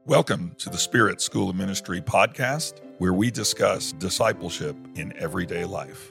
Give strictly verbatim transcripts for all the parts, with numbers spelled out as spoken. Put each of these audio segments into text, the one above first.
Welcome to the Spirit School of Ministry podcast, where we discuss discipleship in everyday life.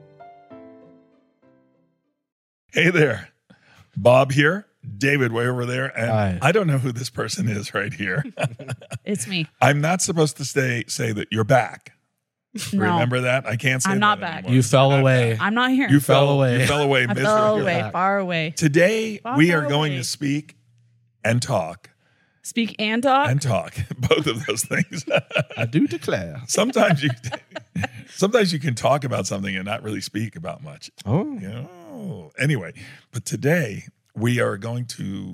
Hey there, Bob here, David way over there, and Hi. I don't know who this person is right here. It's me. I'm not supposed to stay, say that you're back. No, Remember that? I can't say I'm that not back. anymore. You fell You're not away. back. I'm not here. You fell fell away. You fell away. I miserably. fell You're away, back. far away. Today, Far, we far are going away. to speak and talk Speak and talk. and talk. Both of those things. I do declare. sometimes you, sometimes you can talk about something and not really speak about much. Oh, You know. Anyway, but today we are going to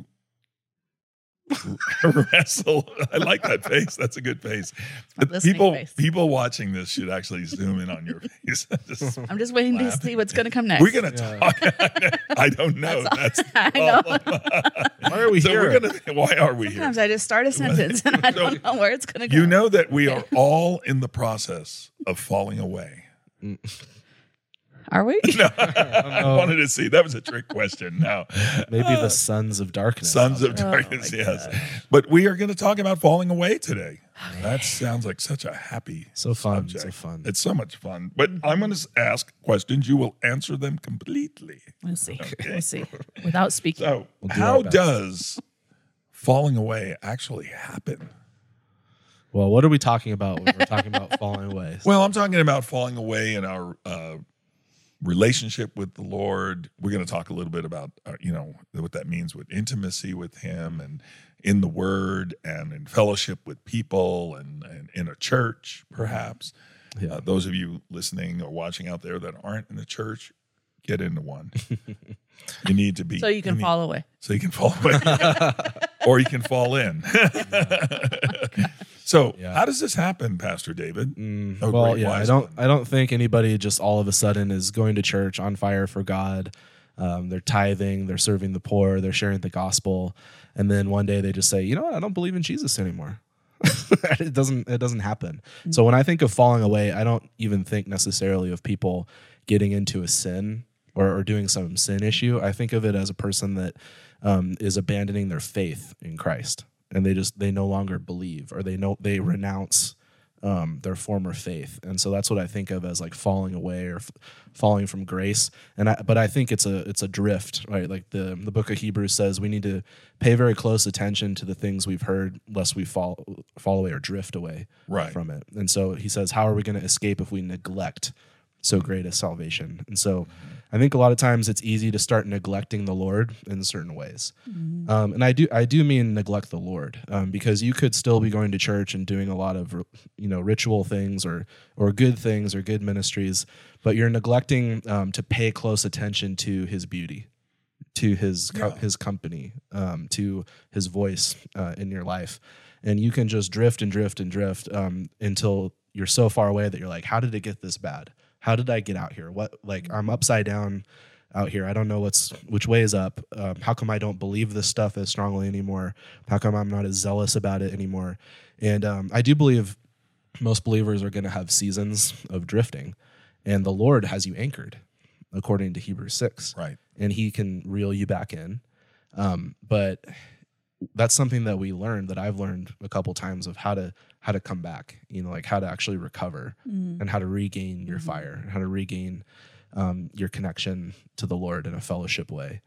wrestle. I like that face. That's a good face. A listening People, face. people watching this should actually zoom in on your face. Just- I'm just waiting Laugh. to see what's going to come next. we're gonna Yeah. talk. I don't know. That's, the I know. problem. why are we so here? we're gonna. Why are we here? Sometimes I just start a sentence and I don't know where it's going to go. You know that we are all in the process of falling away. Are we? No, I wanted to see. That was a trick question. No. Maybe the sons of darkness. Sons of Oh, darkness, my yes. gosh. But we are going to talk about falling away today. That sounds like such a happy So fun, subject. so fun. It's so much fun. But I'm going to ask questions. You will answer them completely. We'll see. We'll see. Without speaking. So, We'll do how our best. does falling away actually happen? Well, what are we talking about when we're talking about falling away? Well, I'm talking about falling away in our uh, relationship with the Lord. We're going to talk a little bit about, uh, you know, what that means with intimacy with Him and in the Word and in fellowship with people and, and in a church, perhaps. Yeah. Uh, those of you listening or watching out there that aren't in the church, get into one. You need to be. So you can need- fall away. So you can fall away. Or you can fall in. So Yeah. how does this happen, Pastor David? Mm, Oh, well, great yeah, I wise don't. one. I don't think anybody just all of a sudden is going to church on fire for God. Um, they're tithing, they're serving the poor, they're sharing the gospel, and then one day they just say, you know what, I don't believe in Jesus anymore. it doesn't. It doesn't happen. So when I think of falling away, I don't even think necessarily of people getting into a sin or, or doing some sin issue. I think of it as a person that um, is abandoning their faith in Christ, and they just they no longer believe, or they know they renounce um, their former faith, and so that's what I think of as like falling away or f- falling from grace. And I, but I think it's a it's a drift, right? Like the the book of Hebrews says, we need to pay very close attention to the things we've heard, lest we fall fall away or drift away Right. from it. And so he says, how are we going to escape if we neglect so great a salvation? And so I think a lot of times it's easy to start neglecting the Lord in certain ways. Um, and I do I do mean neglect the Lord, um, because you could still be going to church and doing a lot of, you know, ritual things or or good things or good ministries, but you're neglecting um, to pay close attention to His beauty, to His co- Yeah. His company, um, to His voice uh, in your life. And you can just drift and drift and drift um, until you're so far away that you're like, how did it get this bad? How did I get out here? What, like, I'm upside down out here. I don't know what's which way is up. Um, how come I don't believe this stuff as strongly anymore? How come I'm not as zealous about it anymore? And um, I do believe most believers are going to have seasons of drifting, and the Lord has you anchored, according to Hebrews six. Right. And He can reel you back in. Um, but that's something that we learned, that I've learned a couple times, of how to how to come back, you know, like how to actually recover and how to regain your fire and how to regain um, your connection to the Lord in a fellowship way.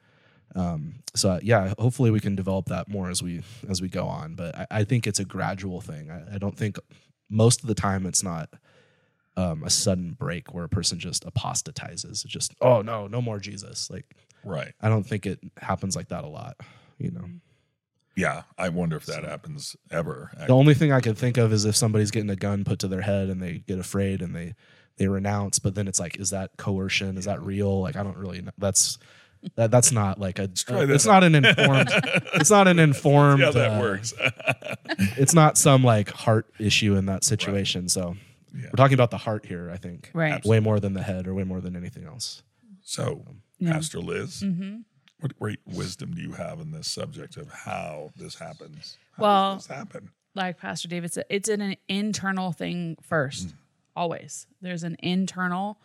Um, so uh, yeah, hopefully we can develop that more as we as we go on. But I, I think it's a gradual thing. I, I don't think most of the time it's not um, a sudden break where a person just apostatizes. It's just, oh no, no more Jesus. Like, Right. I don't think it happens like that a lot, you know. Yeah. I wonder if that happens ever. The only thing I could think of is if somebody's getting a gun put to their head and they get afraid and they they renounce, but then it's like, is that coercion? Is that real? Like, I don't really know. That's that that's not like a try uh, that it's not an informed it's not an informed Yeah, that uh, works. it's not some like heart issue in that situation. So Yeah. we're talking about the heart here, I think. Right. Way more than the head or way more than anything else. So, Yeah. Pastor Liz, Mm-hmm. what great wisdom do you have in this subject of how this happens? How Well, does this happen? Like Pastor David said, it's an internal thing first. Always. There's an internal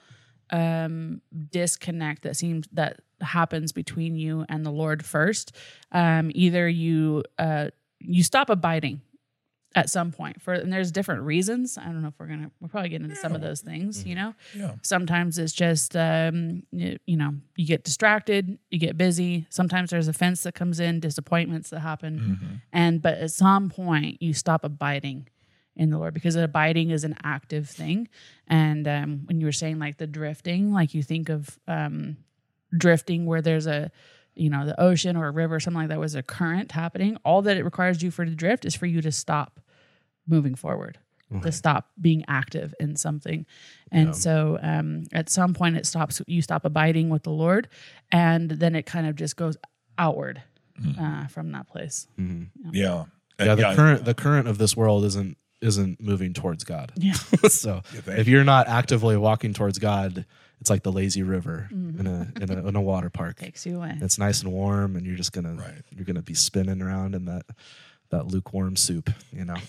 um, disconnect that seems that happens between you and the Lord first. Um, either you uh, you stop abiding at some point for, and there's different reasons. I don't know if we're gonna, we're probably getting into some of those things, Mm-hmm. you know. Yeah. Sometimes it's just, um, you, you know, you get distracted, you get busy. Sometimes there's offense that comes in, disappointments that happen, Mm-hmm. and but at some point you stop abiding in the Lord, because abiding is an active thing. And um, when you were saying like the drifting, like you think of um, drifting where there's a, you know, the ocean or a river or something like that, was a current happening. All that it requires you for to drift is for you to stop moving forward, to stop being active in something. And Yeah. so um, at some point it stops, you stop abiding with the Lord, and then it kind of just goes outward uh, from that place. Yeah. Yeah, the current the current of this world isn't isn't moving towards God. Yeah. So think? if you're not actively walking towards God, it's like the lazy river in a in a in a water park. Takes you away. It's nice and warm, and you're just gonna Right. you're gonna be spinning around in that that lukewarm soup, you know.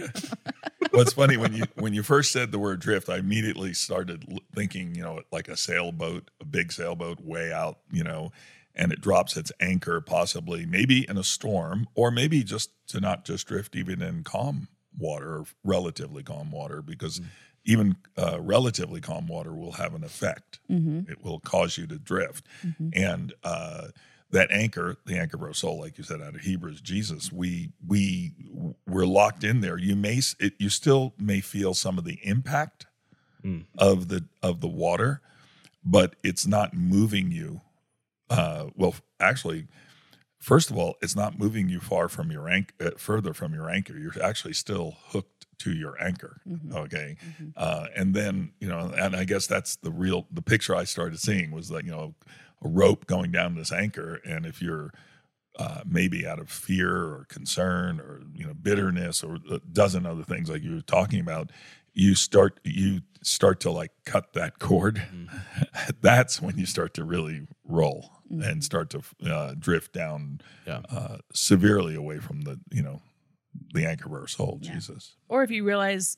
Well, it's funny when you when you first said the word drift, I immediately started l- thinking, you know, like a sailboat, a big sailboat way out, you know, and it drops its anchor possibly maybe in a storm, or maybe just to not just drift even in calm water, or relatively calm water, because even uh, relatively calm water will have an effect. It will cause you to drift. And uh, that anchor, the anchor of our soul, like you said, out of Hebrews, Jesus, we we we're locked in there. You may s- it, you still may feel some of the impact of the of the water, but it's not moving you. Uh, well, actually, first of all, it's not moving you far from your anchor, uh, further from your anchor. You're actually still hooked to your anchor. Okay, uh, and then you know, and I guess that's the real the picture I started seeing was like, you know, a rope going down this anchor, and if you're uh, maybe out of fear or concern or you know bitterness or a dozen other things like you were talking about, you start you start to like cut that cord. That's when you start to really roll and start to uh, drift down Yeah. uh, severely away from the you know the anchor of our soul, Yeah. Jesus. Or if you realize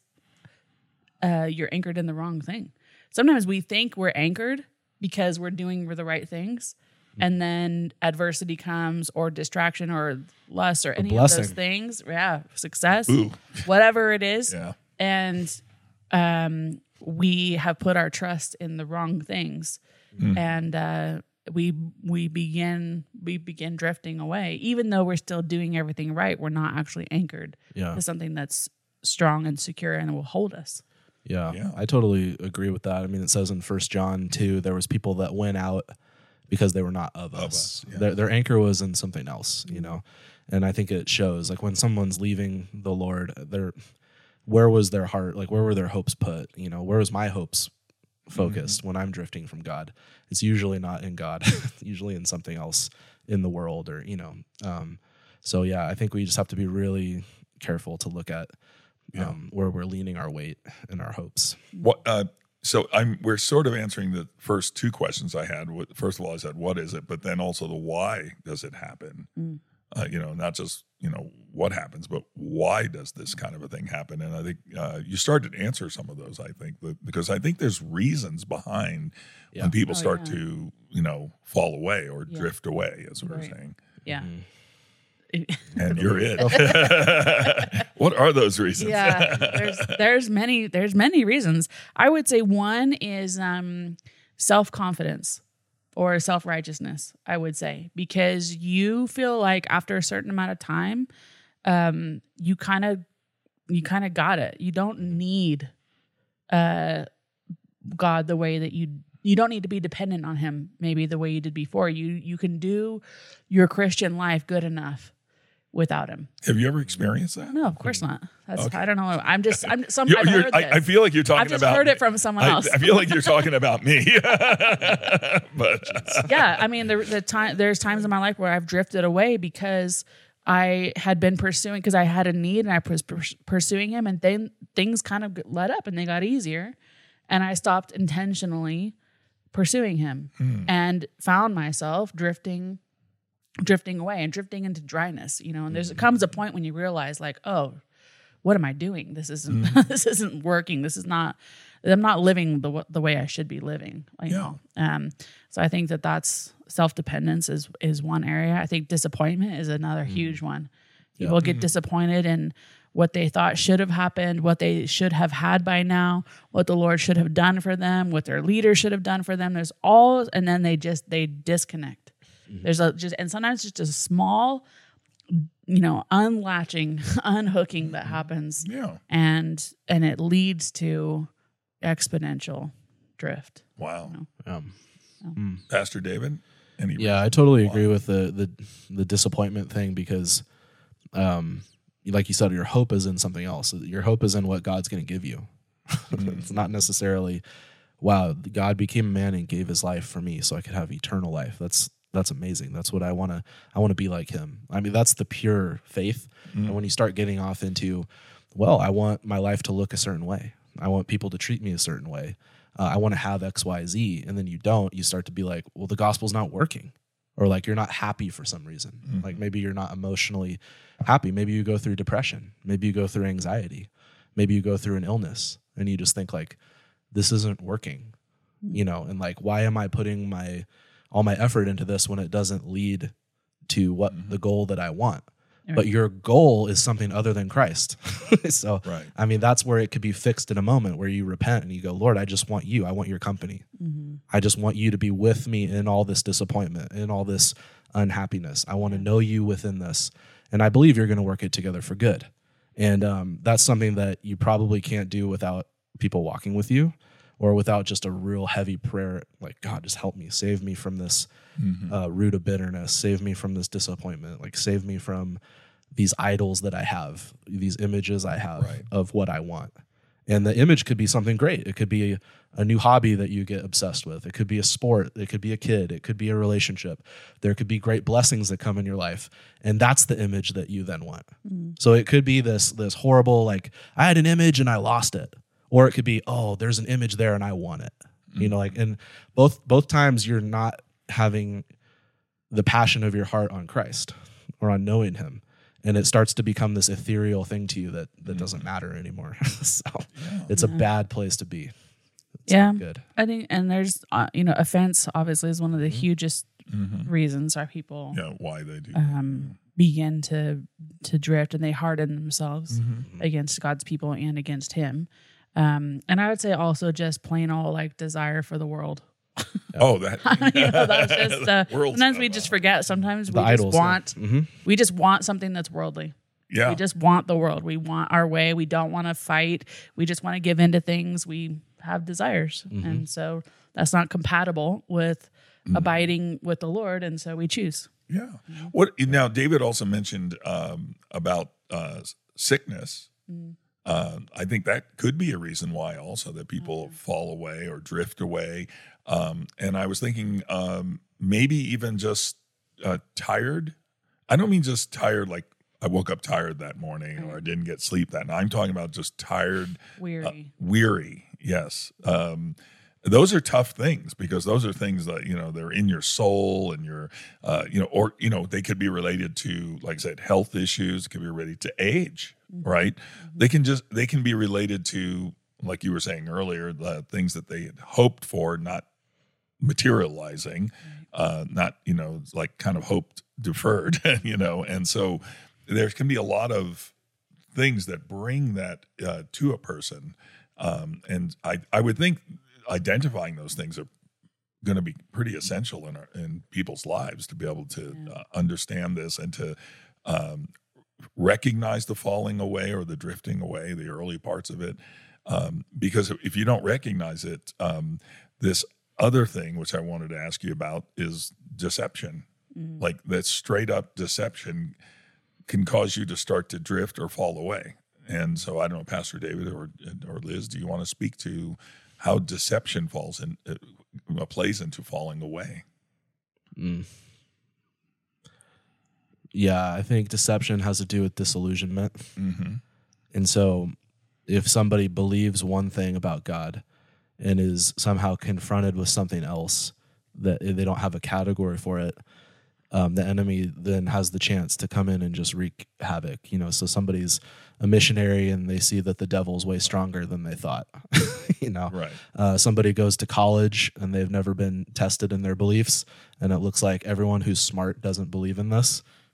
uh, you're anchored in the wrong thing. Sometimes we think we're anchored because we're doing the right things, and then adversity comes, or distraction, or lust, or any of those blessing. things. Yeah, success, Ooh. whatever it is. Yeah. And um, we have put our trust in the wrong things, and uh, we we begin we begin drifting away. Even though we're still doing everything right, we're not actually anchored Yeah. to something that's strong and secure and will hold us. Yeah, Yeah. I totally agree with that. I mean, it says in First John two, there was people that went out because they were not of, us. us, yeah. Their, their anchor was in something else, you know. And I think it shows, like when someone's leaving the Lord, their where was their heart? Like where were their hopes put? You know, where was my hopes focused Mm-hmm. when I'm drifting from God? It's usually not in God. It's usually in something else in the world, or you know. Um, so yeah, I think we just have to be really careful to look at Yeah. um, where we're leaning our weight and our hopes. What? Uh, so I'm we're sort of answering the first two questions I had. What- First of all, I said, "What is it?" But then also the why does it happen? Uh, you know, not just you know what happens, but why does this kind of a thing happen? And I think uh, you started to answer some of those. I think but- because I think there's reasons behind Yeah. when people Oh, start yeah. to you know fall away or Yeah. drift away, as we were Right. saying. Yeah. And you're it. What are those reasons? Yeah, there's there's many there's many reasons. I would say one is um, self confidence or self righteousness. I would say, because you feel like after a certain amount of time, um, you kind of you kind of got it. You don't need uh, God the way that you you don't need to be dependent on Him maybe the way you did before. You you can do your Christian life good enough without Him. Have you ever experienced that? No, of course not. That's Okay. I don't know. I'm just I'm some You're- I've you're- heard I, this. I feel like you're talking I've just about. heard it from someone I, else. I feel like you're talking about me. But Yeah, I mean the the time there's times in my life where I've drifted away because I had been pursuing because I had a need and I was pers- pursuing Him, and then things kind of let up and they got easier, and I stopped intentionally pursuing Him and found myself drifting drifting away and drifting into dryness, you know. And there's comes a point when you realize like, oh, what am I doing? This isn't this isn't working. This is not I'm not living the w- the way I should be living, you Yeah. know. Um so I think that that's self-dependence is is one area. I think disappointment is another huge one. People get disappointed in what they thought should have happened, what they should have had by now, what the Lord should have done for them, what their leader should have done for them. There's all, and then they just, they disconnect. Mm-hmm. There's a just, and sometimes just a small, you know, unlatching, unhooking that happens. Yeah. And, and it leads to exponential drift. Wow. You know? Um, Mm. Pastor David? Any yeah, I totally agree with the, the, the disappointment thing because, um, like you said, your hope is in something else. Your hope is in what God's going to give you. Mm. It's not necessarily, wow, God became a man and gave his life for me so I could have eternal life. That's that's amazing. That's what I want to I want to be like him. I mean, that's the pure faith. Mm. And when you start getting off into, well, I want my life to look a certain way. I want people to treat me a certain way. Uh, I want to have X, Y, Z. And then you don't, you start to be like, well, the gospel's not working. Or like you're not happy for some reason. Mm-hmm. Like maybe you're not emotionally happy. Maybe you go through depression. Maybe you go through anxiety. Maybe you go through an illness and you just think like, this isn't working, mm-hmm. you know, and like, why am I putting my, all my effort into this when it doesn't lead to what mm-hmm. the goal that I want? Right. But your goal is something other than Christ. So, right. I mean, that's where it could be fixed in a moment where you repent and you go, Lord, I just want you. I want your company. Mm-hmm. I just want you to be with me in all this disappointment, in all this unhappiness. I want to know you within this. And I believe you're going to work it together for good. And um, that's something that you probably can't do without people walking with you or without just a real heavy prayer, like, God, just help me, save me from this mm-hmm. uh, root of bitterness, save me from this disappointment, like save me from these idols that I have, these images I have right. of what I want. And the image could be something great. It could be a, a new hobby that you get obsessed with. It could be a sport. It could be a kid. It could be a relationship. There could be great blessings that come in your life. And that's the image that you then want. Mm-hmm. So it could be this, this horrible, like, I had an image and I lost it. Or it could be, oh, there's an image there and I want it. Mm-hmm. You know, like, and both both times you're not having the passion of your heart on Christ or on knowing him. And it starts to become this ethereal thing to you that, that mm-hmm. doesn't matter anymore. So yeah. it's yeah. a bad place to be. It's yeah. good. I think, and there's, uh, you know, offense obviously is one of the mm-hmm. hugest mm-hmm. reasons why people yeah, why they do um, begin to, to drift and they harden themselves mm-hmm. against God's people and against him. Um, and I would say also just plain old like desire for the world. Oh, that you know, that's just uh, sometimes we just forget. Sometimes we the just idols, want yeah. mm-hmm. we just want something that's worldly. Yeah, we just want the world. We want our way. We don't want to fight. We just want to give in to things. We have desires, mm-hmm. and so that's not compatible with mm-hmm. abiding with the Lord. And so we choose. Yeah. Mm-hmm. What now? David also mentioned um, about uh, sickness. Mm-hmm. Uh, I think that could be a reason why also that people mm-hmm. fall away or drift away. Um, and I was thinking um, maybe even just uh, tired. I don't mean just tired like I woke up tired that morning right. or I didn't get sleep that night. I'm talking about just tired. Weary. Uh, weary, yes. Um, those are tough things because those are things that, you know, they're in your soul and your, uh, you know, or, you know, they could be related to, like I said, health issues. It could be related to age, mm-hmm. right? Mm-hmm. They can just, they can be related to, like you were saying earlier, the things that they had hoped for, not materializing, uh, not, you know, like kind of hoped deferred, you know? And so there can be a lot of things that bring that uh, to a person. Um, and I, I would think, identifying those things are going to be pretty essential in our, in people's lives to be able to yeah. uh, understand this and to um, recognize the falling away or the drifting away, the early parts of it. Um, because if you don't recognize it, um, this other thing, which I wanted to ask you about, is deception. Mm. Like that straight up deception can cause you to start to drift or fall away. And so I don't know, Pastor David or or Liz, do you want to speak to how deception falls in, uh, plays into falling away? Mm. Yeah, I think deception has to do with disillusionment. Mm-hmm. And so if somebody believes one thing about God and is somehow confronted with something else that they don't have a category for it, um, the enemy then has the chance to come in and just wreak havoc. You know, so somebody's a missionary and they see that the devil's way stronger than they thought. You know, right. uh, somebody goes to college and they've never been tested in their beliefs, and it looks like everyone who's smart doesn't believe in this.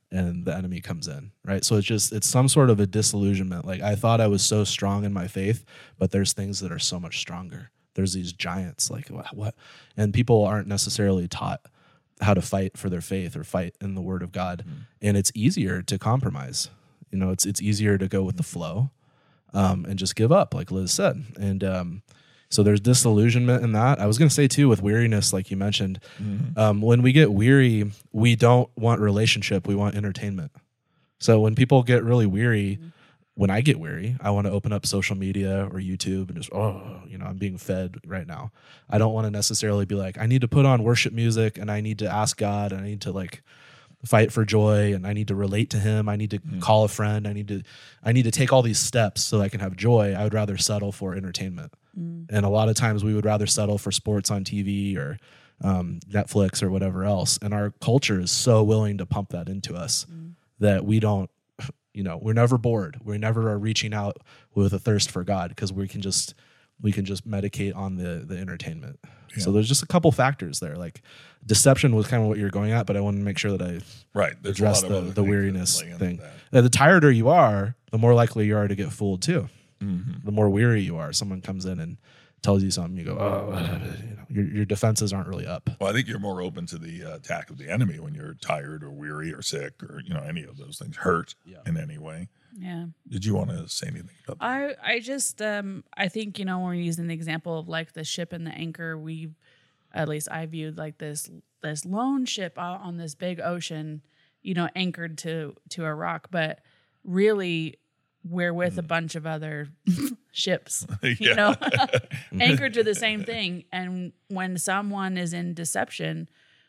and the enemy comes in, right? So it's just, it's some sort of a disillusionment. Like, I thought I was so strong in my faith, but there's things that are so much stronger. There's these giants, like what, what? And people aren't necessarily taught how to fight for their faith or fight in the word of God. Mm. And it's easier to compromise. You know, it's, it's easier to go with the flow um, and just give up, like Liz said. And, um, so there's disillusionment in that. I was going to say too, with weariness, like you mentioned, mm-hmm. um, when we get weary, we don't want relationship. We want entertainment. So when people get really weary, mm-hmm. when I get weary, I want to open up social media or YouTube and just, oh, you know, I'm being fed right now. I don't want to necessarily be like, I need to put on worship music and I need to ask God and I need to like fight for joy and I need to relate to him. I need to mm-hmm. call a friend. I need to, I need to take all these steps so I can have joy. I would rather settle for entertainment. Mm. And a lot of times we would rather settle for sports on T V or um, Netflix or whatever else. And our culture is so willing to pump that into us mm. that we don't, you know, we're never bored. We never are reaching out with a thirst for God because we can just, we can just medicate on the the entertainment. Yeah. So there's just a couple factors there. Like deception was kind of what you're going at, but I want to make sure that I right. address the, the weariness thing. Now, the tireder you are, the more likely you are to get fooled too. Mm-hmm. The more weary you are, someone comes in and tells you something, you go, oh, you know, your your defenses aren't really up. Well, I think you're more open to the uh, attack of the enemy when you're tired or weary or sick or, you know, any of those things hurt yeah. in any way. Yeah. Did you want to say anything about that? I, I just, um, I think, you know, when we're using the example of like the ship and the anchor, we, at least I viewed like this, this lone ship out on this big ocean, you know, anchored to, to a rock, but really we're with mm. a bunch of other ships, you know, anchored to the same thing. And when someone is in deception,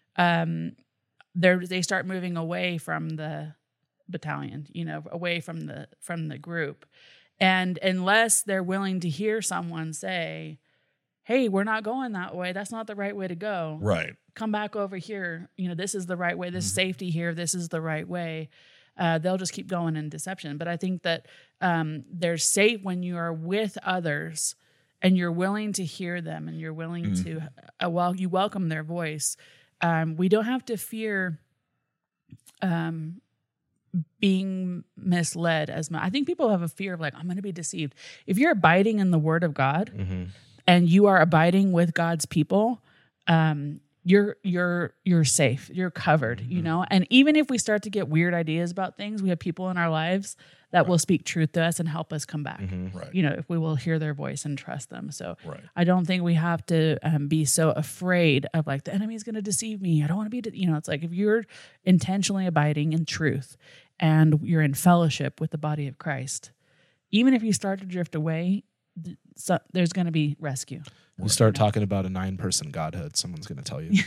um, they they start moving away from the battalion, you know, away from the from the group. And unless they're willing to hear someone say, hey, we're not going that way. That's not the right way to go. Right. Come back over here. You know, this is the right way. There's mm-hmm. safety here. This is the right way. Uh, they'll just keep going in deception. But I think that um, they're safe when you are with others and you're willing to hear them and you're willing mm. to, uh, well, you welcome their voice. Um, we don't have to fear um, being misled as much. I think people have a fear of like, I'm going to be deceived. If you're abiding in the word of God mm-hmm. and you are abiding with God's people, um, you're you're you're safe. You're covered, mm-hmm. you know? And even if we start to get weird ideas about things, we have people in our lives that right. will speak truth to us and help us come back. Mm-hmm. Right. You know, if we will hear their voice and trust them. So right. I don't think we have to um, be so afraid of like, the enemy's going to deceive me. I don't want to be, de-. you know, it's like if you're intentionally abiding in truth and you're in fellowship with the body of Christ, even if you start to drift away, th- so there's going to be rescue. You start talking about a nine-person Godhead, someone's going to tell you.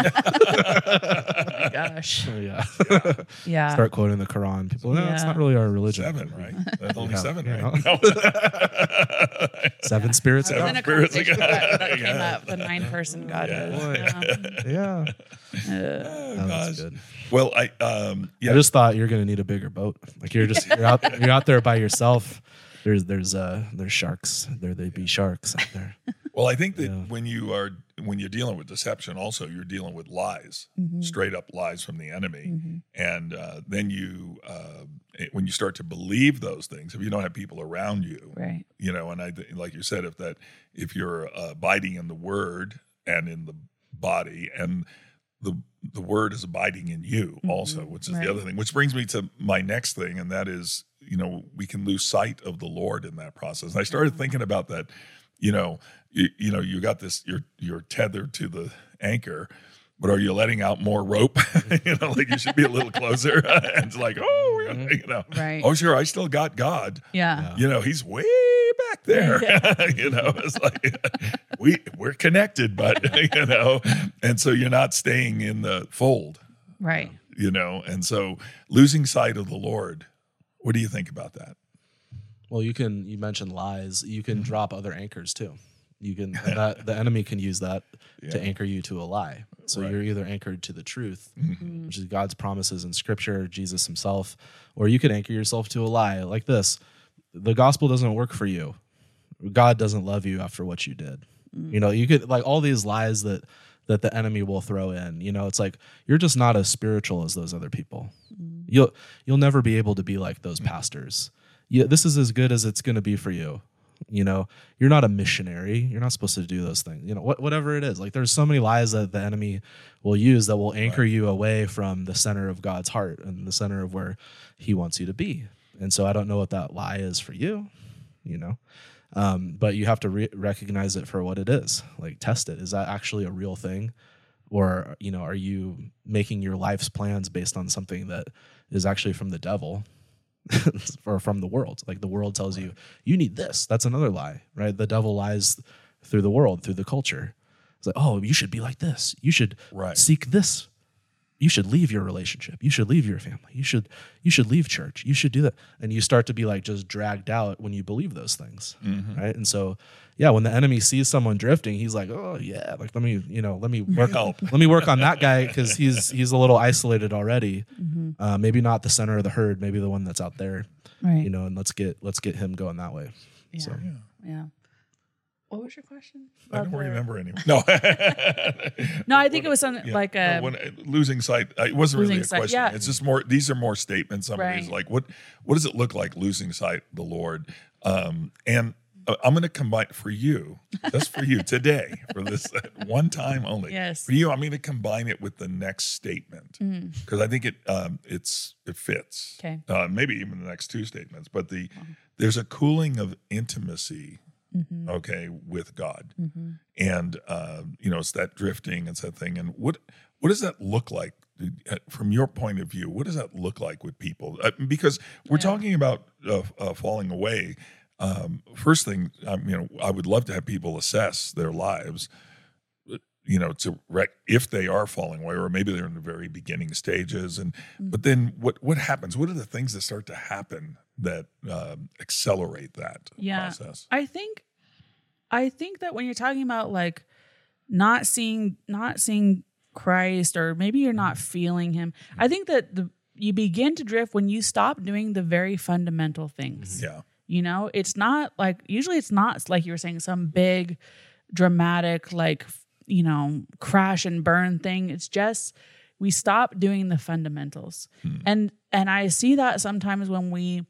Oh my gosh. yeah. Yeah. Start quoting the Quran. People, no, yeah. it's not really our religion. Seven, right? That's only yeah. seven, yeah. right? No. Seven yeah. spirits. I was in a spirits conversation that, that yeah. came up, the nine-person Godhead. Yeah. Yeah. yeah. Uh, Oh, oh, gosh. that's good. Well, I um, yeah. I just thought you're going to need a bigger boat. Like you're just you're out you're out there by yourself. There's there's uh there's sharks. There they be sharks out there. Well, I think that yeah. when you are when you're dealing with deception, also you're dealing with lies, mm-hmm. straight up lies from the enemy, mm-hmm. and uh, then you uh, when you start to believe those things, if you don't have people around you, right? You know, and I like you said, if that if you're uh, abiding in the word and in the body, and the the word is abiding in you mm-hmm. also, which is right. the other thing. Which brings me to my next thing, and that is, you know, we can lose sight of the Lord in that process. And I started mm-hmm. thinking about that. You know, you, you know, you got this. You're you're tethered to the anchor, but are you letting out more rope? You know, like you should be a little closer. And it's like, oh, mm-hmm. you know, right. oh, sure, I still got God. Yeah, yeah. You know, He's way back there. Yeah. You know, it's like we we're connected, but you know, and so you're not staying in the fold, right? You know, and so losing sight of the Lord. What do you think about that? Well, you can, you mentioned lies. You can mm-hmm. drop other anchors too. You can, that, the enemy can use that yeah. to anchor you to a lie. So right. you're either anchored to the truth, mm-hmm. which is God's promises in scripture, Jesus himself, or you could anchor yourself to a lie like this. The gospel doesn't work for you. God doesn't love you after what you did. Mm-hmm. You know, you could like all these lies that, that the enemy will throw in. You know, it's like, you're just not as spiritual as those other people. Mm. You'll you'll never be able to be like those pastors. Yeah, this is as good as it's going to be for you. You know, you're not a missionary. You're not supposed to do those things. You know, what, whatever it is. Like, there's so many lies that the enemy will use that will anchor right. you away from the center of God's heart and the center of where he wants you to be. And so I don't know what that lie is for you, you know, um, but you have to re- recognize it for what it is. Like, test it. Is that actually a real thing? Or, you know, are you making your life's plans based on something that is actually from the devil? Or from the world? Like, the world tells you, you need this. That's another lie, right? The devil lies through the world, through the culture. It's like, oh, you should be like this. You should right. seek this. You should leave your relationship. You should leave your family. You should you should leave church. You should do that. And you start to be like just dragged out when you believe those things, mm-hmm. right? And so, yeah, when the enemy sees someone drifting, he's like, oh yeah, like let me, you know, let me work, let me work on that guy because he's he's a little isolated already. Mm-hmm. Uh, maybe not the center of the herd, maybe the one that's out there, right? You know, and let's get let's get him going that way. Yeah, so. yeah. yeah. What was your question? I don't remember anymore. No, no, I think it was something yeah. like a no, when, losing sight. It wasn't really a sight, question. Yeah. It's just more. These are more statements. Somebody's Right. like, "What? What does it look like losing sight of the Lord?" Um, and uh, I'm going to combine for you, just for you today, for this one time only. Yes. For you, I'm going to combine it with the next statement because mm. I think it um, it's it fits. Okay. Uh, maybe even the next two statements, but the uh-huh. there's a cooling of intimacy. Mm-hmm. Okay, with God, mm-hmm. and uh, you know, it's that drifting, it's that thing. And what what does that look like from your point of view? What does that look like with people? Uh, because we're yeah. talking about uh, uh, falling away. Um, first thing, um, you know, I would love to have people assess their lives. You know, to rec- if they are falling away, or maybe they're in the very beginning stages, and mm-hmm. but then what what happens? What are the things that start to happen that um, accelerate that yeah. process? I think, I think that when you're talking about like not seeing, not seeing Christ, or maybe you're not feeling Him, I think that the you begin to drift when you stop doing the very fundamental things. Yeah, you know, it's not like usually it's not like you were saying some big, dramatic like. you know, crash and burn thing. It's just we stop doing the fundamentals. Hmm. And and I see that sometimes when we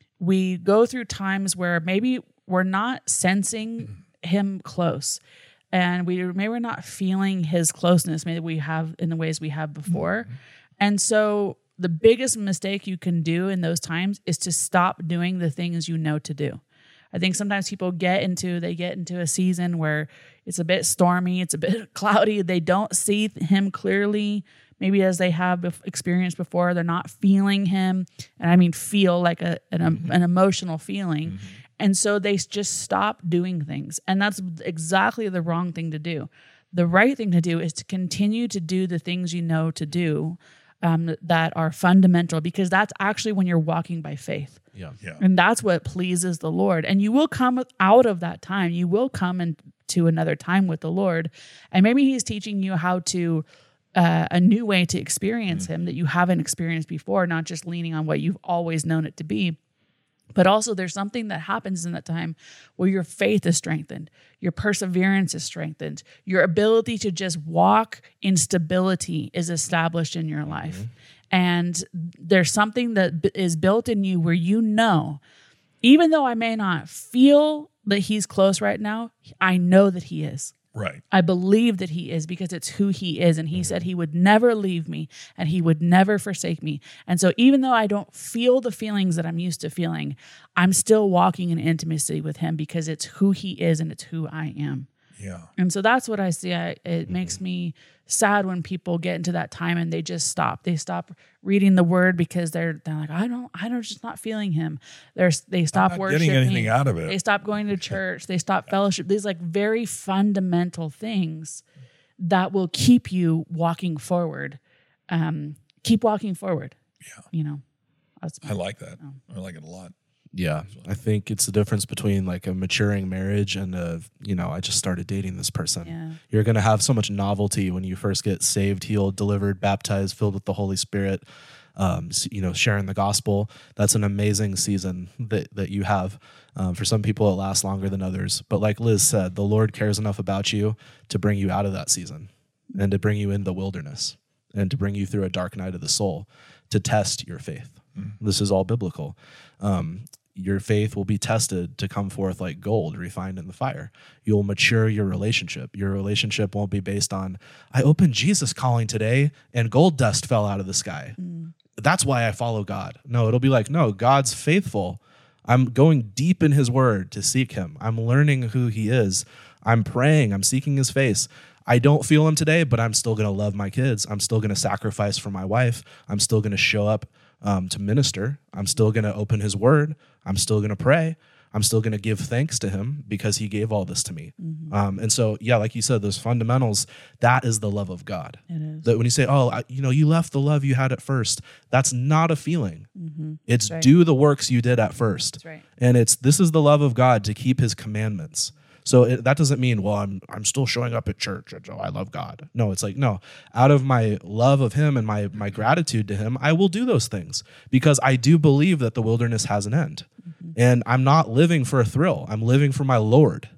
we go through times where maybe we're not sensing him close, and we maybe we're not feeling his closeness maybe we have in the ways we have before. Hmm. And so the biggest mistake you can do in those times is to stop doing the things you know to do. I think sometimes people get into, they get into a season where it's a bit stormy, it's a bit cloudy, they don't see him clearly, maybe as they have experienced before, they're not feeling him, and I mean feel like a an, mm-hmm. an emotional feeling, mm-hmm. and so they just stop doing things, and that's exactly the wrong thing to do. The right thing to do is to continue to do the things you know to do, um, that are fundamental, because that's actually when you're walking by faith. Yeah. yeah. And that's what pleases the Lord. And you will come out of that time. You will come into another time with the Lord. And maybe he's teaching you how to, uh, a new way to experience mm-hmm. him that you haven't experienced before, not just leaning on what you've always known it to be. But also there's something that happens in that time where your faith is strengthened, your perseverance is strengthened, your ability to just walk in stability is established in your life. Mm-hmm. And there's something that b- is built in you where you know, even though I may not feel that he's close right now, I know that he is. Right. I believe that he is, because it's who he is. And he mm-hmm. said he would never leave me and he would never forsake me. And so even though I don't feel the feelings that I'm used to feeling, I'm still walking in intimacy with him because it's who he is and it's who I am. Yeah. And so that's what I see. I, it mm-hmm. makes me sad when people get into that time and they just stop. They stop reading the word because they're they're like, I don't, I don't, just not feeling him. They're they stop I'm not worshiping. Getting anything out of it. They stop going to church. They stop fellowship. These like very fundamental things that will keep you walking forward. Um, keep walking forward. Yeah. You know, that's I like that. Oh. I like it a lot. Yeah, I think it's the difference between like a maturing marriage and a, you know, I just started dating this person. Yeah. You're going to have so much novelty when you first get saved, healed, delivered, baptized, filled with the Holy Spirit, um, you know, sharing the gospel. That's an amazing season that, that you have. Um, for some people, it lasts longer than others. But like Liz said, the Lord cares enough about you to bring you out of that season. and to bring you in the wilderness and to bring you through a dark night of the soul to test your faith. Mm-hmm. This is all biblical. Um, your faith will be tested to come forth like gold refined in the fire. You'll mature your relationship. Your relationship won't be based on, I opened Jesus calling today and gold dust fell out of the sky. Mm. That's why I follow God. No, it'll be like, no, God's faithful. I'm going deep in his word to seek him. I'm learning who he is. I'm praying. I'm seeking his face. I don't feel him today, but I'm still going to love my kids. I'm still going to sacrifice for my wife. I'm still going to show up um, to minister. I'm still going to open his word. I'm still going to pray. I'm still going to give thanks to him because he gave all this to me. Mm-hmm. Um, and so, yeah, like you said, those fundamentals, that is the love of God. It is. That when you say, oh, I, you know, you left the love you had at first, that's not a feeling. Mm-hmm. It's right. Do the works you did at first. That's right. And it's, this is the love of God to keep his commandments. So it, that doesn't mean, well, I'm I'm still showing up at church. And, oh, I love God. No, it's like, no, out of my love of him and my my gratitude to him, I will do those things because I do believe that the wilderness has an end. Mm-hmm. And I'm not living for a thrill. I'm living for my Lord.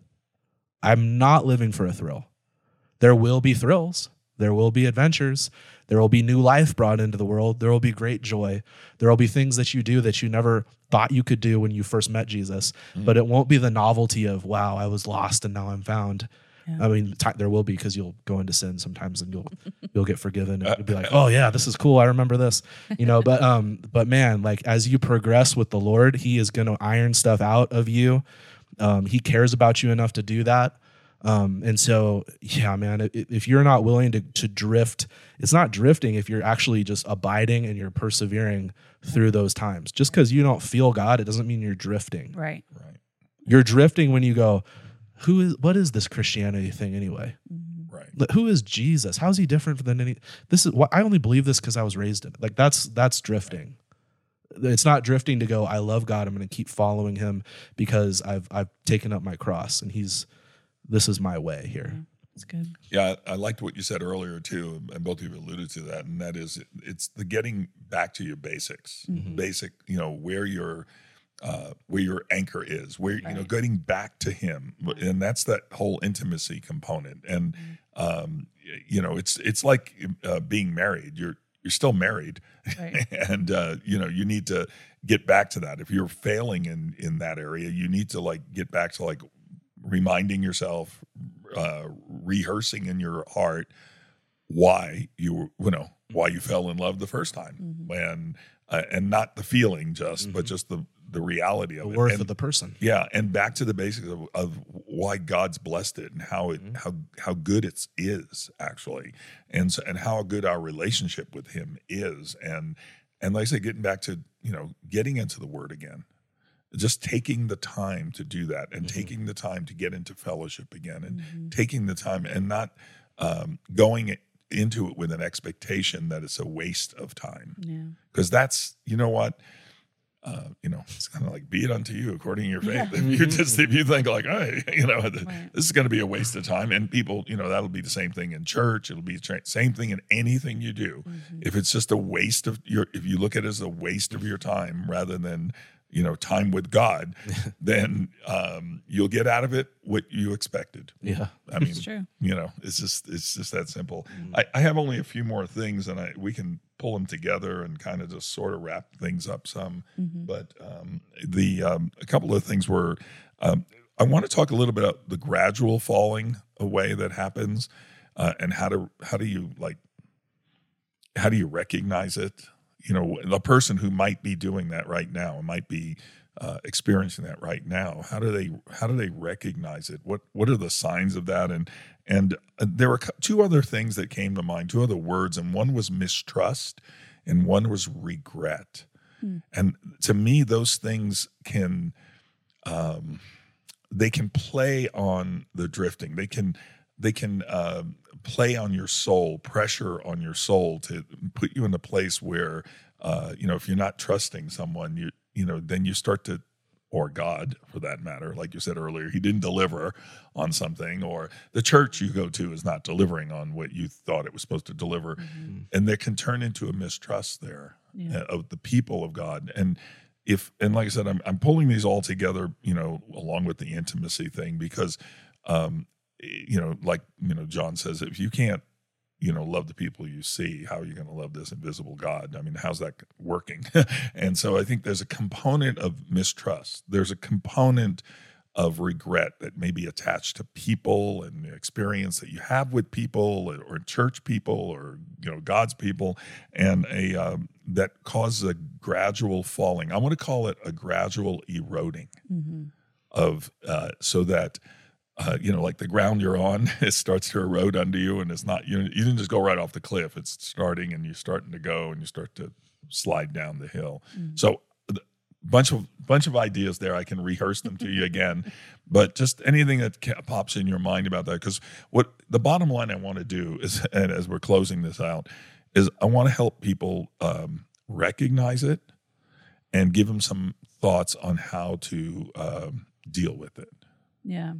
I'm not living for a thrill. There will be thrills. There will be adventures. There will be new life brought into the world. There will be great joy. There will be things that you do that you never thought you could do when you first met Jesus, mm. but it won't be the novelty of, wow, I was lost and now I'm found. Yeah. I mean, t- there will be because you'll go into sin sometimes and you'll you'll get forgiven and you'll be like, oh yeah, this is cool. I remember this, you know. But um, but man, like as you progress with the Lord, He is going to iron stuff out of you. Um, he cares about you enough to do that. Um, and so, yeah, man, if, if you're not willing to, to drift, it's not drifting if you're actually just abiding and you're persevering through those times. Just because you don't feel God, it doesn't mean you're drifting. Right. Right. You're drifting when you go, who is, what is this Christianity thing anyway? Mm-hmm. Right. Who is Jesus? How's he different than any, this is what I only believe this because I was raised in it. Like that's, that's drifting. Right. It's not drifting to go, I love God. I'm going to keep following him because I've, I've taken up my cross and he's, this is my way here. Yeah, that's good. Yeah, I liked what you said earlier too, and both of you alluded to that, and that is it's the getting back to your basics, mm-hmm. basic, you know, where your uh, where your anchor is, where right. you know, getting back to Him, and that's that whole intimacy component. And mm-hmm. um, you know, it's it's like uh, being married. You're you're still married, right. and uh, you know, you need to get back to that. If you're failing in in that area, you need to like get back to like. reminding yourself, uh, rehearsing in your heart why you, you know, why you fell in love the first time, mm-hmm. and uh, and not the feeling just, mm-hmm. but just the the reality of the it, worth and, of the person. Yeah, and back to the basics of, of why God's blessed it and how it mm-hmm. how how good it is actually, and so, and how good our relationship with Him is, and and like I say, getting back to you know getting into the Word again. Just taking the time to do that and mm-hmm. taking the time to get into fellowship again and mm-hmm. taking the time and not um, going into it with an expectation that it's a waste of time. Yeah. Because that's, you know what, uh, you know, it's kind of like be it unto you according to your faith. Yeah. If you just, if you think like, hey, you know, right. this is going to be a waste of time, and people, you know, that'll be the same thing in church. It'll be the same thing in anything you do. Mm-hmm. If it's just a waste of your, if you look at it as a waste of your time rather than you know, time with God, then um, you'll get out of it what you expected. Yeah, I mean, it's true. You know, it's just it's just that simple. Mm-hmm. I, I have only a few more things, and I we can pull them together and kind of just sort of wrap things up some. Mm-hmm. But um, the um, a couple of things were, um, I want to talk a little bit about the gradual falling away that happens, uh, and how to how do you like how do you recognize it? You know, the person who might be doing that right now, might be uh, experiencing that right now. How do they how do they recognize it? What what are the signs of that? And and uh, there were two other things that came to mind, two other words, and one was mistrust, and one was regret. Hmm. And to me, those things can um, they can play on the drifting. They can they can uh, play on your soul, pressure on your soul to put you in a place where, uh, you know, if you're not trusting someone, you you know, then you start to, or God for that matter, like you said earlier, He didn't deliver on something, or the church you go to is not delivering on what you thought it was supposed to deliver. Mm-hmm. And there can turn into a mistrust there yeah. of the people of God. And if, and like I said, I'm, I'm pulling these all together, you know, along with the intimacy thing, because, um, you know, like, you know, John says, if you can't you know, love the people you see, how are you going to love this invisible God? I mean, how's that working? And so I think there's a component of mistrust. There's a component of regret that may be attached to people and the experience that you have with people or, or church people or, you know, God's people, and a um, that causes a gradual falling. I want to call it a gradual eroding Mm-hmm. of uh, so that Uh, you know, like the ground you're on, it starts to erode under you, and it's not, you, you didn't just go right off the cliff. It's starting, and you're starting to go, and you start to slide down the hill. Mm-hmm. So, a bunch of bunch of ideas there. I can rehearse them to you again, but just anything that ca- pops in your mind about that. Because what the bottom line I want to do is, and as we're closing this out, is I want to help people um, recognize it and give them some thoughts on how to um, deal with it. Yeah.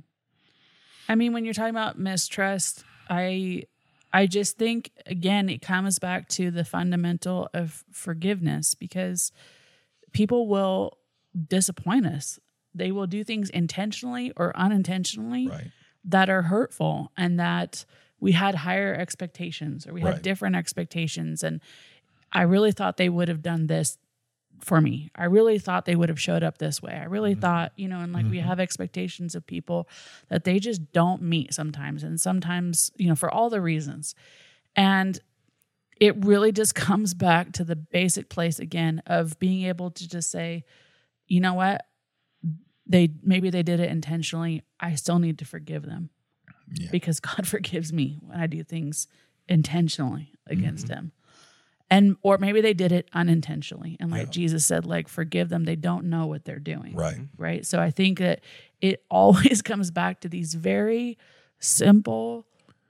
I mean, when you're talking about mistrust, I I just think, again, it comes back to the fundamental of forgiveness, because people will disappoint us. They will do things intentionally or unintentionally Right. that are hurtful, and that we had higher expectations, or we had Right. different expectations. And I really thought they would have done this for me. I really thought they would have showed up this way. I really Mm-hmm. thought, you know, and like we have expectations of people that they just don't meet sometimes. And sometimes, you know, for all the reasons. And it really just comes back to the basic place again of being able to just say, you know what? They maybe they did it intentionally. I still need to forgive them. Yeah. Because God forgives me when I do things intentionally against Mm-hmm. him. And or maybe they did it unintentionally. And like Yeah. Jesus said, like, forgive them. They don't know what they're doing. Right. Right. So I think that it always comes back to these very simple,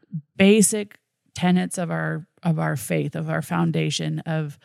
basic tenets of our of our faith, of our foundation of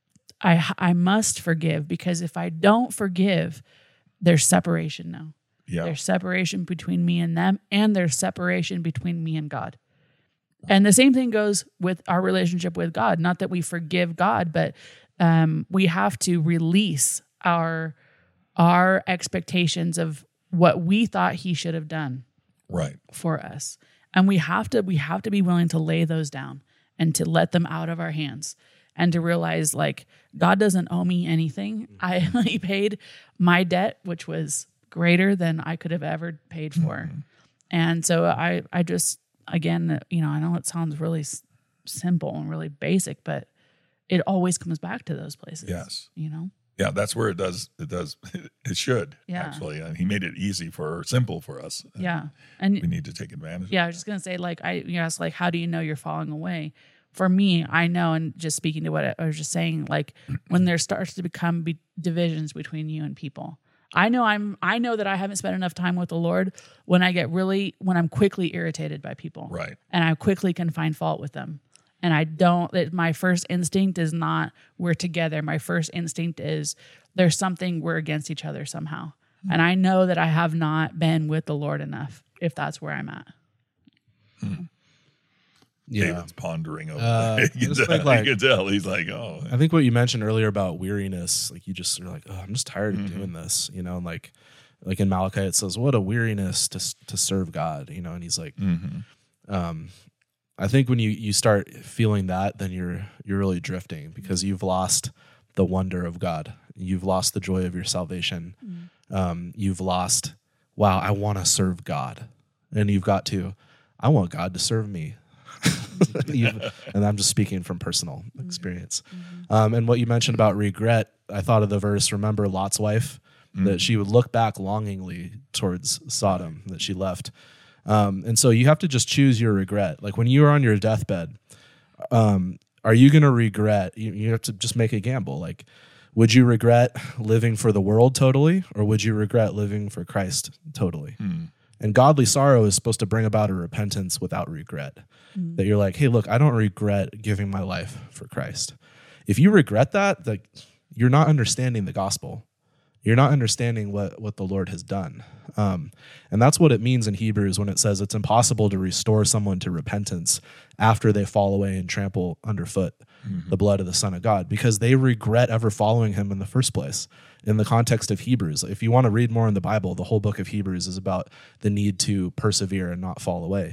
I I must forgive, because if I don't forgive, there's separation now. Yeah. There's separation between me and them, and there's separation between me and God. And the same thing goes with our relationship with God. Not that we forgive God, but um, we have to release our our expectations of what we thought he should have done Right. for us. And we have to we have to be willing to lay those down and to let them out of our hands, and to realize, like, God doesn't owe me anything. I he paid my debt, which was greater than I could have ever paid for. Mm-hmm. And so I I just again, you know, I know it sounds really s- simple and really basic, but it always comes back to those places. Yes. You know? Yeah, that's where it does. It does. It should Yeah. actually, and he made it easy for simple for us. Yeah. And We need to take advantage. yeah, I was just gonna say, like, I you asked, like, how do you know you're falling away? For me, I know, and just speaking to what I was just saying, like, when there starts to become be- divisions between you and people, I know I'm I know that I haven't spent enough time with the Lord when I get really when I'm quickly irritated by people, Right. and I quickly can find fault with them. And I don't, that my first instinct is not we're together. My first instinct is there's something, we're against each other somehow. Mm-hmm. And I know that I have not been with the Lord enough, if that's where I'm at. Hmm. Yeah. David's pondering over Uh, there. I You can, just tell, think, like- you can tell. He's like, oh. I think what you mentioned earlier about weariness, like you just are like, oh, I'm just tired of Mhm. doing this, you know, and like, like in Malachi it says, what a weariness to to serve God, you know, and he's like, Mhm. um, I think when you you start feeling that, then you're you're really drifting, because you've lost the wonder of God, you've lost the joy of your salvation, um, you've lost, wow, I want to serve God, and you've got to, I want God to serve me. You've- and I'm just speaking from personal experience. Um, and what you mentioned about regret, I thought of the verse, remember Lot's wife, that she would look back longingly towards Sodom that she left. Um, and so you have to just choose your regret. Like when you are on your deathbed, um, are you going to regret? You, you have to just make a gamble. Like, would you regret living for the world totally, or would you regret living for Christ totally? Hmm. And godly sorrow is supposed to bring about a repentance without regret. Mm. That you're like, hey, look, I don't regret giving my life for Christ. If you regret that, like, you're not understanding the gospel. You're not understanding what, what the Lord has done. Um, and that's what it means in Hebrews when it says it's impossible to restore someone to repentance after they fall away and trample underfoot the blood of the Son of God, because they regret ever following him in the first place. In the context of Hebrews, if you want to read more in the Bible, the whole book of Hebrews is about the need to persevere and not fall away.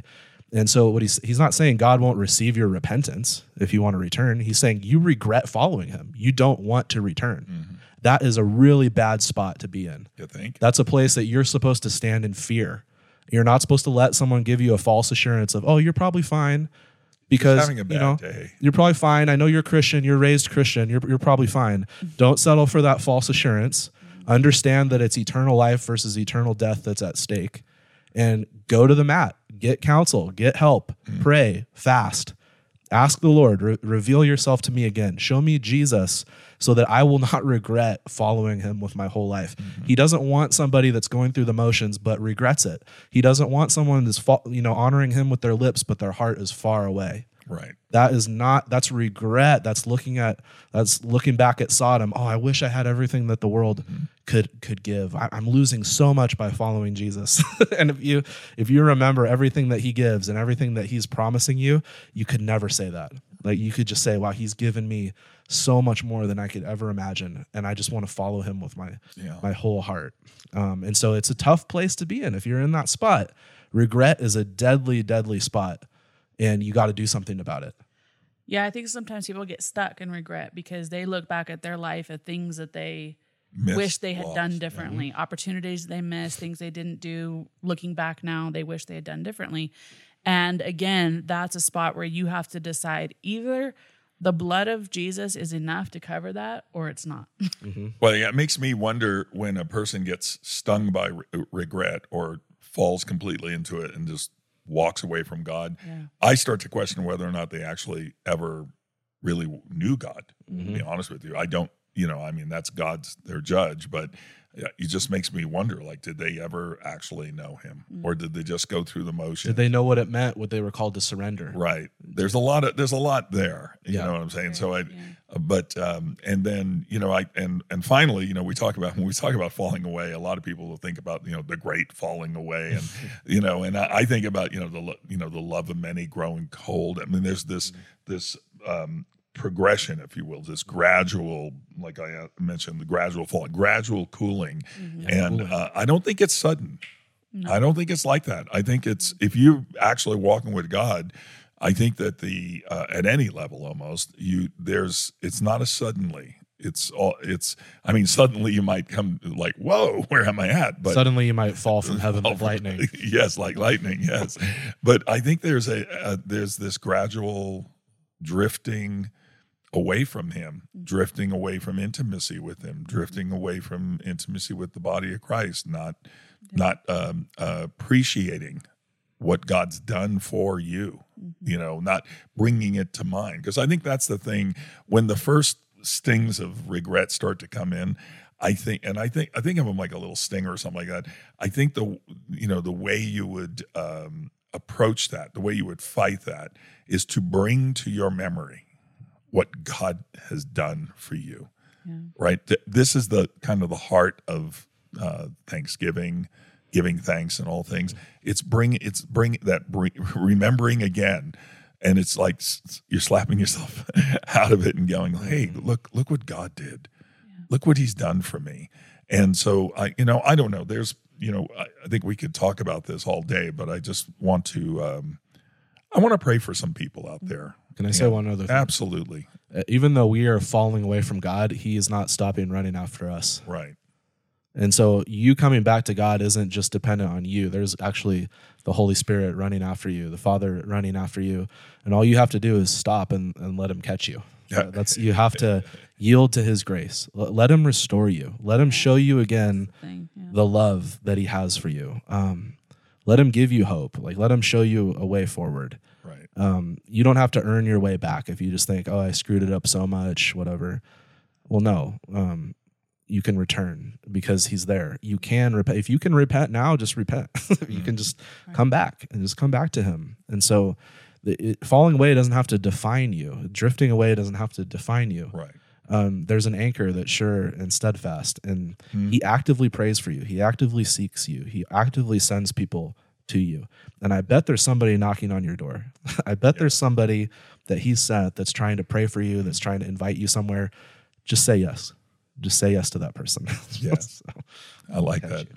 And so what he's he's not saying God won't receive your repentance if you want to return. He's saying you regret following him. You don't want to return. Mm-hmm. That is a really bad spot to be in. You think? That's a place that you're supposed to stand in fear. You're not supposed to let someone give you a false assurance of, oh, you're probably fine because having a bad you know day. You're probably fine. I know you're Christian. You're raised Christian. You're you're probably fine. Don't settle for that false assurance. Understand that it's eternal life versus eternal death that's at stake, and go to the mat. Get counsel. Get help. Mm. Pray. Fast. Ask the Lord. Re- reveal yourself to me again. Show me Jesus, so that I will not regret following him with my whole life. Mm-hmm. He doesn't want somebody that's going through the motions but regrets it. He doesn't want someone that's fa- you know honoring him with their lips but their heart is far away. Right. That is not, that's regret. That's looking at, that's looking back at Sodom. Oh, I wish I had everything that the world mm-hmm. could could give. I, I'm losing so much by following Jesus. And if you if you remember everything that he gives and everything that he's promising you, you could never say that. Like you could just say, wow, he's given me so much more than I could ever imagine. And I just want to follow him with my, yeah. my whole heart. Um, and so it's a tough place to be in. If you're in that spot, regret is a deadly, deadly spot. And you got to do something about it. Yeah, I think sometimes people get stuck in regret because they look back at their life at things that they missed, wish they had lost, done differently, mm-hmm. opportunities they missed, things they didn't do. Looking back now, they wish they had done differently. And again, that's a spot where you have to decide either the blood of Jesus is enough to cover that or it's not. Mm-hmm. Well, yeah, it makes me wonder when a person gets stung by re- regret or falls completely into it and just walks away from God, yeah. I start to question whether or not they actually ever really knew God, mm-hmm. to be honest with you. I don't, you know, I mean, that's God's, their judge, but it just makes me wonder, like, did they ever actually know him? Mm-hmm. Or did they just go through the motion? Did they know what it meant, what they were called to surrender? Right. There's a lot of, there's a lot there, you yeah. know what I'm saying? Right. So I, yeah. but, um, and then, you know, I, and, and finally, you know, we talk about, when we talk about falling away, a lot of people will think about, you know, the great falling away and, you know, and I, I think about, you know, the, you know, the love of many growing cold. I mean, there's this, mm-hmm. this, um, progression, if you will, this gradual, like I mentioned, the gradual fall, gradual cooling. Mm-hmm. And uh, I don't think it's sudden. No. I don't think it's like that. I think it's, if you're actually walking with God, I think that the, uh, at any level almost, you, there's, it's not a suddenly. It's all, it's, I mean, suddenly you might come like, whoa, where am I at? But suddenly you might fall from heaven like lightning. Yes, like lightning, yes. But I think there's a, a, there's this gradual drifting away from him, drifting away from intimacy with him, drifting away from intimacy with the body of Christ, not yeah. not um, uh, appreciating what God's done for you, mm-hmm. you know, not bringing it to mind. Because I think that's the thing, when the first stings of regret start to come in, I think, and I think I think of them like a little stinger or something like that. I think the, you know, the way you would um, approach that, the way you would fight that is to bring to your memory what God has done for you, yeah. right? This is the kind of the heart of uh, Thanksgiving, giving thanks and all things. It's bring, it's bring that bring, remembering again, and it's like you're slapping yourself out of it and going, "Hey, look, look what God did. Yeah. Look what He's done for me." And so I, you know, I don't know. There's, you know, I, I think we could talk about this all day, but I just want to, um, I want to pray for some people out there. Can I say yeah, one other thing? Absolutely. Uh, even though we are falling away from God, He is not stopping running after us. Right. And so you coming back to God isn't just dependent on you. There's actually the Holy Spirit running after you, the Father running after you. And all you have to do is stop and, and let Him catch you. Yeah. Uh, that's you have to yield to His grace. L- let Him restore you. Let Him show you again thing, yeah. the love that He has for you. Um, let Him give you hope. Like, let Him show you a way forward. Right. Um, you don't have to earn your way back if you just think, oh, I screwed it up so much, whatever. Well, no, um, you can return because He's there. You can repent. If you can repent now, just repent. You can just right. come back and just come back to Him. And so the, it, falling away doesn't have to define you. Drifting away doesn't have to define you. Right. Um, there's an anchor that's sure and steadfast, and mm. He actively prays for you. He actively seeks you. He actively sends people to you. And I bet there's somebody knocking on your door. I bet yeah. there's somebody that He's sent that's trying to pray for you, that's trying to invite you somewhere. Just say yes. Just say yes to that person. Yes. So, I like that. You. Yeah.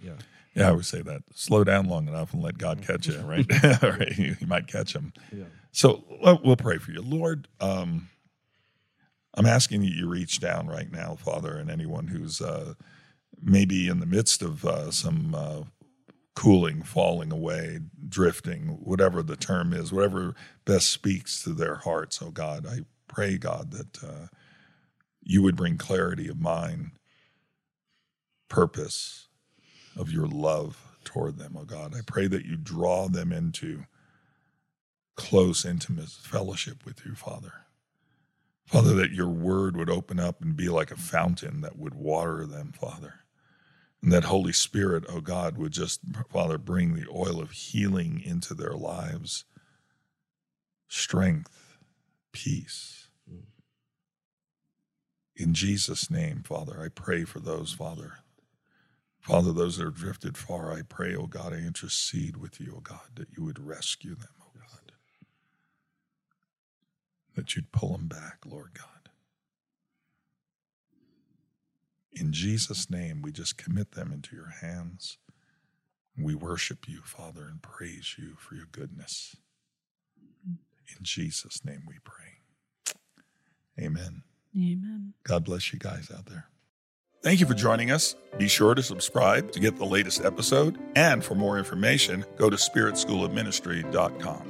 Yeah, I would say that. Slow down long enough and let God catch you, right? Right. You might catch him. Yeah. So well, we'll pray for you. Lord, um, I'm asking that you reach down right now, Father, and anyone who's uh, maybe in the midst of uh, some uh, cooling, falling away, drifting, whatever the term is, whatever best speaks to their hearts, oh God, I pray, God, that uh, you would bring clarity of mind, purpose, of your love toward them, oh God. I pray that you draw them into close, intimate fellowship with you, Father. Father, that your word would open up and be like a fountain that would water them, Father. And that Holy Spirit, oh God, would just, Father, bring the oil of healing into their lives, strength, peace. In Jesus' name, Father, I pray for those, Father. Father, those that are drifted far, I pray, oh God, I intercede with you, oh God, that you would rescue them, oh God. That you'd pull them back, Lord God. In Jesus' name, we just commit them into your hands. We worship you, Father, and praise you for your goodness. In Jesus' name we pray. Amen. Amen. God bless you guys out there. Thank you for joining us. Be sure to subscribe to get the latest episode. And for more information, go to spirit school of ministry dot com.